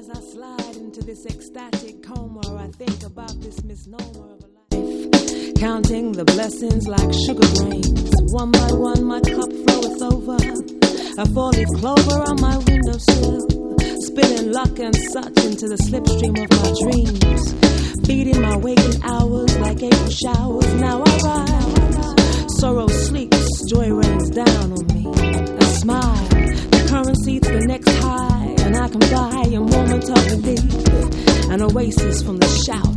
As I slide into this ecstatic coma, I think about this misnomer of a life, counting the blessings like sugar grains. One by one my cup floweth over, a four-leaf clover on my windowsill, spilling luck and such into the slipstream of my dreams, feeding my waking hours like April showers. Now I rise, sorrow sleeps, joy rains down on me. I smile, the currency to the next high, and I can buy a moment of relief, an oasis from the shout